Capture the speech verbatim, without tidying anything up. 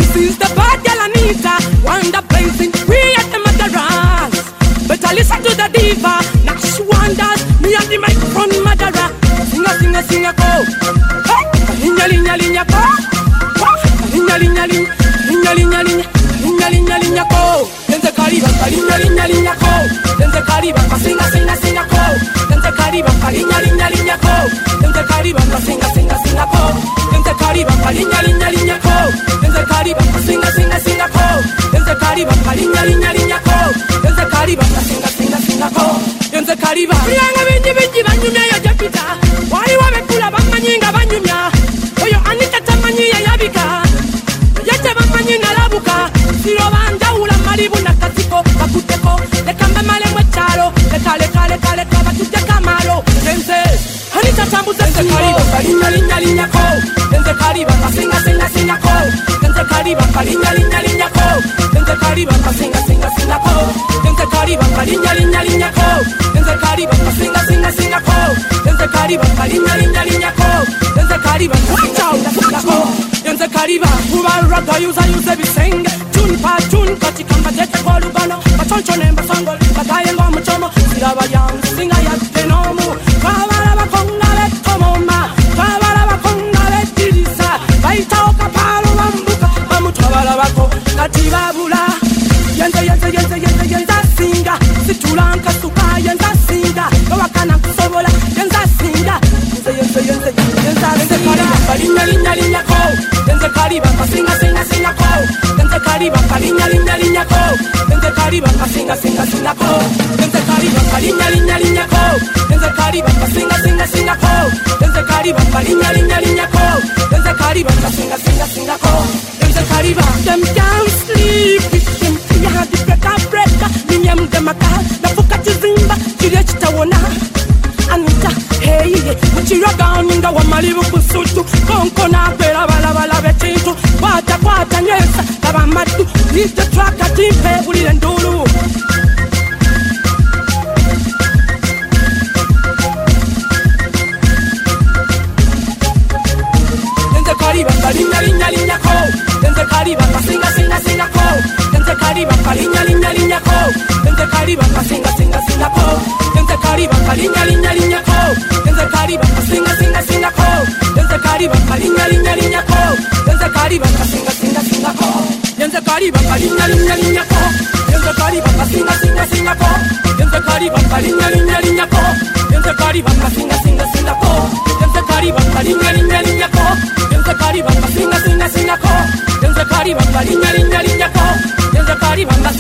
This is the bad girl Anita, wonder blazing, we at the Madaras. Better listen to the diva, now she wonders, me at the microphone Madara. Singer, singer, singer, go. Hey, linya, linya, linya, go. Linya, linya, linya, linya, linya, linya, linya, linya, linya, go. Denze Kariba, linya, linya, linya, go. Denze Kariba, singer, singer, singer, go. Denze Kariba, linya, linya, linya, go. Denze Kariba, singer, singer, singer, go. Denze Kariba, linya, linya, linya, go. Denze Kariba, singer, singer, singer, go. Denze Kariba, linya, linya, linya, go. Denze Kariba, singer, singer, singer, go. Denze Kariba, yanga binji binji banyumya ya japita. Wali wamekula bamanyinga banyumya. Oyo Anita tamanyi ya yabika. Yache bamanyi nalabuka. Siro bandawula malibu na katiko bakuteko. Lekamba male mwechalo. Leka leka leka leka batute kamalo. Denze Anita tambuze Denze Kariba, linya linya linya ko. Denze Kariba, singa singa singa ko. Denze Kariba, linya linya linya ko. Denze Kariba, singa singa singa ko. Denze Kariba, linya linya linya ko. Denze Kariba, singa singa singa ko. Denze Kariba, linya linya linya ko. Denze Kariba, singa singa singa ko. Denze Kariba, ubaraga yuza yuze bisenge. Tune pa tune kati kamba tete kwa lugano. Batoncho nemba sangol, bataye ngomu chomo. Siraba yang singa ya tenomu. Kabala bakonga leto moma. Kabala bakonga letirisa. Baita oka palo bambuka. Bamutwabala bako kati babula. Yenze yenze yenze yenze yenze singa. Situlanka suka yenze singa. Wakana kusobola yenze singa. Yenze yenze yenze yenze yenze Kariba, linya linya linya ko. Yenze Kariba, singa singa singa ko. Yenze Kariba, linya linya linya ko. Yenze Kariba, singa singa singa ko. Yenze Kariba, linya linya linya ko. Yenze Kariba, singa singa singa ko. Yenze Kariba, linya linya linya ko. Yenze Kariba, singa singa singa ko. Yenze Kariba, them can't sleep with them. You have the breaker breaker. Minyam demaka, nafuka chizimba, chile chitawona. Anita, hey, muchiraga ninga wa malibu kusutu. Konko na bela bala bala betintu. Kwata kwata nyesa, taba matu. Lead the track at timpe, uli lendulu. Denze Kariba, linya linya linya ko. Denze Kariba, singa singa singa ko. Denze Kariba, linya linya linya ko. Denze Kariba, singa singa singa ko. Denze Kariba, linya linya linya ko. Denze Kariba, singa singa singa ko. Denze Kariba, linya linya linya ko. Denze Kariba, singa singa singa ko. Denze Kariba, linya linya linya ko. Denze Kariba, singa singa singa ko. Denze Kariba, linya linya linya ko. Denze Kariba, singa singa singa ko. Denze Kariba, linya linya linya ko. Denze Kariba, singa singa singa ko. Denze Kariba, linya linya linya ko. Denze Kariba,